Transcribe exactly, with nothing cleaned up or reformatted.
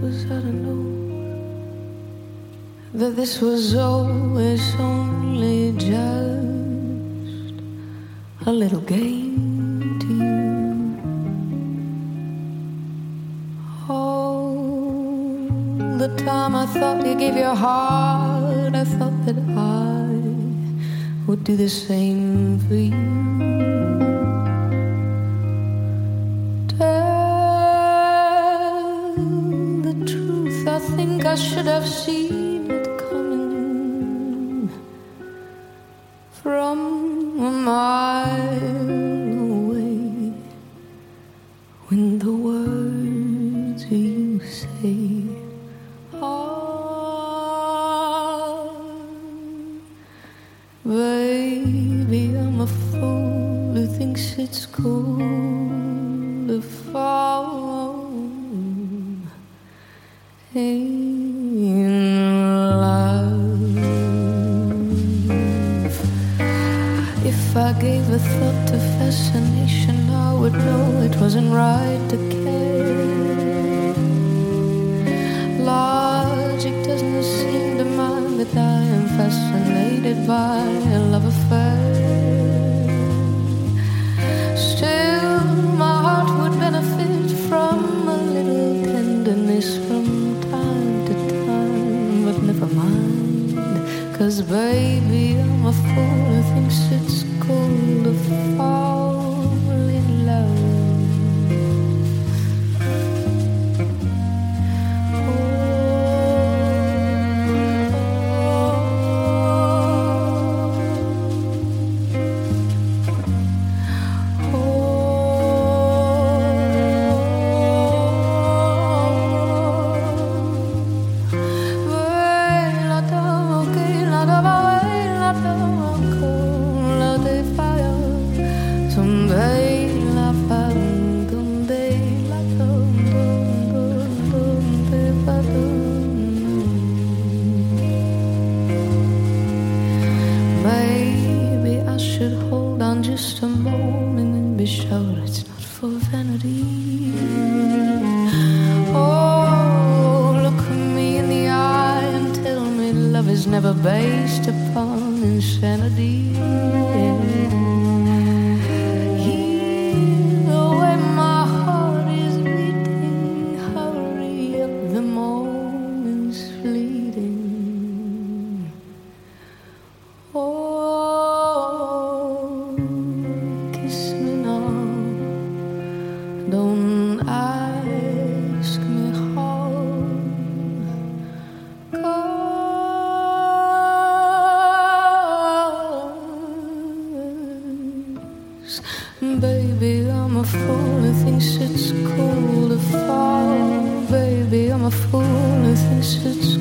was I to know that this was always only just a little game to you? All the time I thought you gave your heart, I thought that I would do the same for you. I think I should have seen it coming from a mile away. When the words you say are, baby, I'm a fool who thinks it's cool to fall in love. If I gave a thought to fascination, I would know it wasn't right to care. Logic doesn't seem to mind that I am fascinated by a love affair. Still, my heart would benefit from a little tenderness from never mind, 'cause baby, I'm a fool who thinks it's cool to fall in love. Just a moment and be sure it's not for vanity. Oh, look me in the eye and tell me love is never based upon insanity. Hear the way my heart is beating, hurry up, the moment's fleeting. Oh, don't ask me how, 'cause baby, I'm a fool who thinks it's cool to fall. Baby, I'm a fool who thinks it's